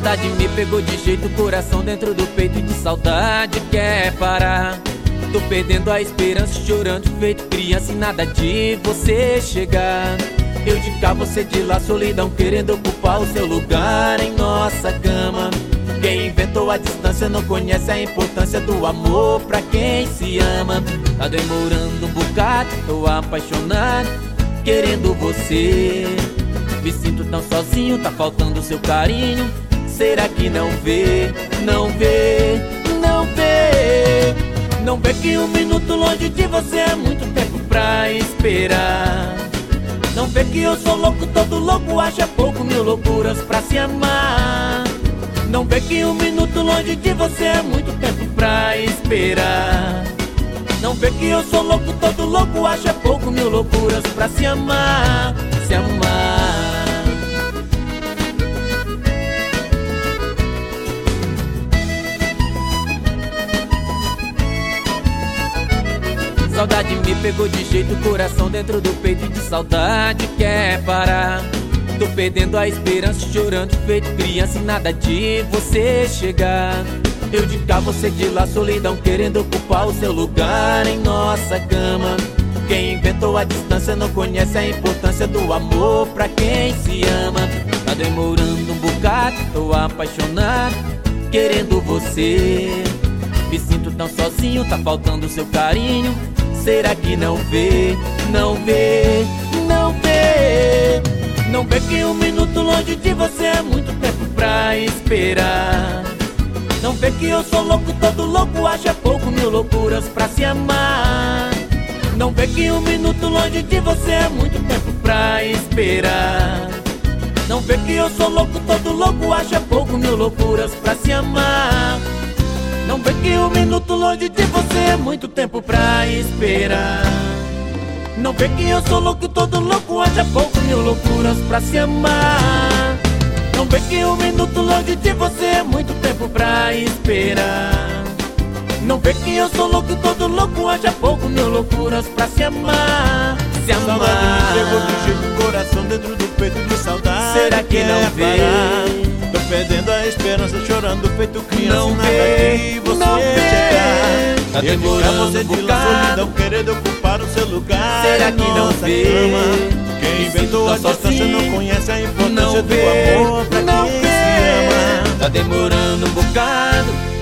Saudade me pegou de jeito, coração dentro do peito de saudade quer parar. Tô perdendo a esperança, chorando feito criança e nada de você chegar. Eu de cá, você de lá, solidão querendo ocupar o seu lugar em nossa cama. Quem inventou a distância não conhece a importância do amor pra quem se ama. Tá demorando um bocado, tô apaixonado, querendo você. Me sinto tão sozinho, tá faltando seu carinho. Será que não vê, não vê, não vê? Não vê que um minuto longe de você é muito tempo pra esperar. Não vê que eu sou louco, todo louco acha pouco, mil loucuras pra se amar. Não vê que um minuto longe de você é muito tempo pra esperar. Não vê que eu sou louco, todo louco acha pouco, mil loucuras pra se amar, se amar. Saudade me pegou de jeito, coração dentro do peito de saudade quer parar. Tô perdendo a esperança, chorando feito criança e nada de você chegar. Eu de cá, você de lá, solidão querendo ocupar o seu lugar em nossa cama. Quem inventou a distância não conhece a importância do amor pra quem se ama. Tá demorando um bocado, tô apaixonado, querendo você. Me sinto tão sozinho, tá faltando seu carinho. Será que não vê, não vê, não vê? Não vê que um minuto longe de você é muito tempo pra esperar. Não vê que eu sou louco, todo louco acha pouco, mil loucuras pra se amar. Não vê que um minuto longe de você é muito tempo pra esperar. Não vê que eu sou louco, todo louco acha pouco, mil loucuras pra se amar. Não vê que um minuto longe de você é muito tempo pra esperar. Não vê que eu sou louco, todo louco acha pouco, mil loucuras pra se amar. Não vê que um minuto longe de você é muito tempo pra esperar. Não vê que eu sou louco, todo louco acha pouco, mil loucuras pra se amar, se amar. Saudade me pegou de jeito, coração dentro do peito de saudade. Será que não vê? Parar. Tô perdendo a esperança, chorando feito criança. Não nada vê, de você não chegar. Tá Eu de cá, demorando você um de lá, bocado, solidão querendo ocupar o seu lugar. será em que não nossa vê? cama. Quem Me inventou a sinto tão distância sozinho, não conhece a importância não do vê, amor pra não quem vê. se ama. Tá demorando um bocado,